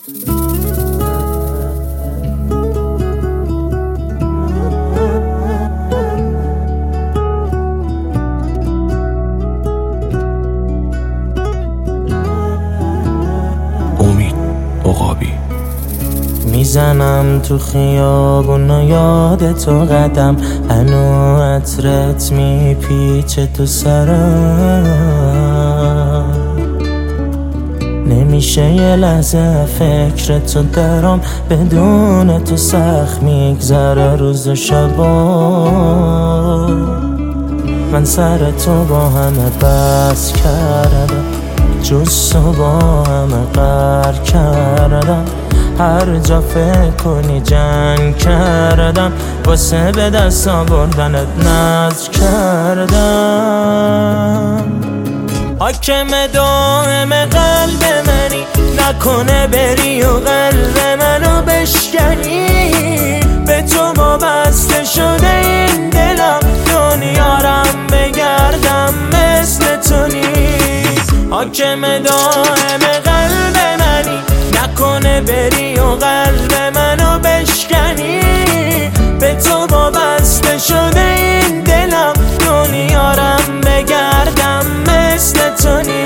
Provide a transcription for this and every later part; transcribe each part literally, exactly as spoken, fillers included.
میزنم تو خیابون و یاد تو قدم، هنو عطرت میپیچه تو سرم. نمیشه یه لحظه فکر تو درام، بدون تو سخت میگذره روز و شبا. من سر تو با همه بس کردم، جز تو با همه قهر کردم. هر جا فکر کنی جنگ کردم، واسه به دست آوردنت نذر کردم. حاکم دائم قلب منی، نکنه بری و قلب منو بشکنی. به تو وابسته شده این دلم، دنیارم بگردم مثل تو نیست. حاکم دائم قلب منی، نکنه بری و قلب منو بشکنی. به تو وابسته شده این دلم، دنیارم بگردم مثل تو نیست.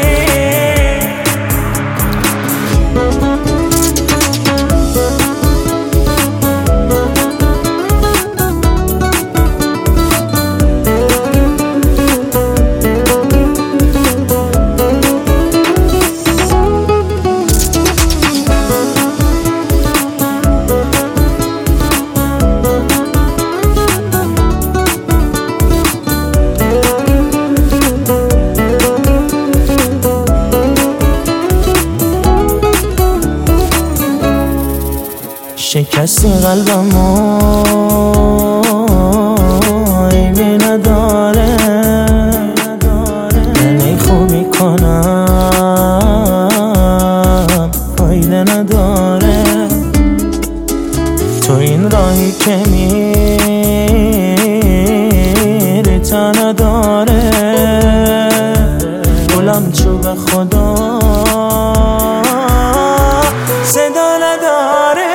شکستی قلبمو عیبی نداره، من ای خوبی کنم فایده نداره. تو این راهی که میری تا نداره، گلم چوب خدا صدا نداره.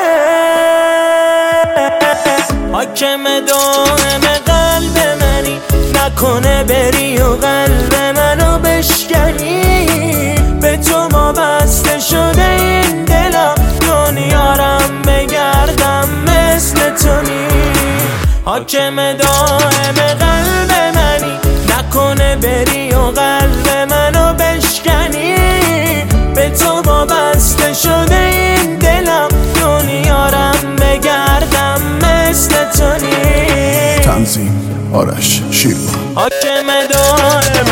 حاکم دائم قلب منی، نکنه بری و قلب منو بشکنی. به تو وابسته شده این دلم، دنیارم بگردم مثل تو نیست. حاکم دائم قلب منی، نکنه بری و قلب منو بشکنی. به تو وابسته شده این دلم، دنیارم بگردم مثل تو نیست. تنظیم آرش شیروا. حاکم دائم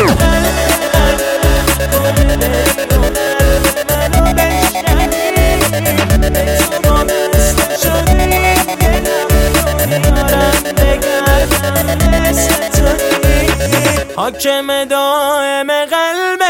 حاکم دائم قلب